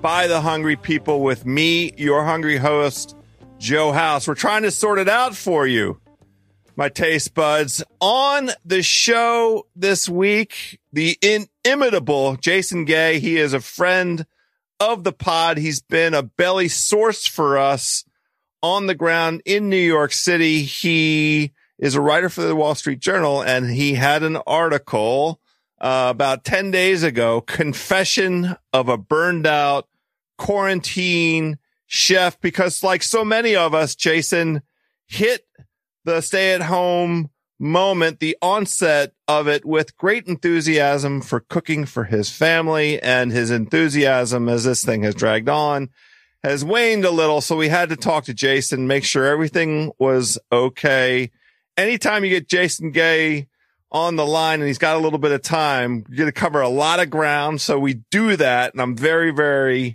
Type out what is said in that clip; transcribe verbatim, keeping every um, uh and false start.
by the hungry people with me, your hungry host, Joe House. We're trying to sort it out for you, my taste buds. On the show this week, the inimitable Jason Gay. He is a friend of the pod. He's been a belly source for us on the ground in New York City. He is a writer for the Wall Street Journal, and he had an article uh, about ten days ago, Confession of a Burned Out Quarantine Chef, because like so many of us, Jason hit the stay-at-home moment, the onset of it, with great enthusiasm for cooking for his family, and his enthusiasm as this thing has dragged on has waned a little. So we had to talk to Jason, make sure everything was okay. Anytime you get Jason Gay on the line and he's got a little bit of time, you're going to cover a lot of ground. So we do that. And I'm very, very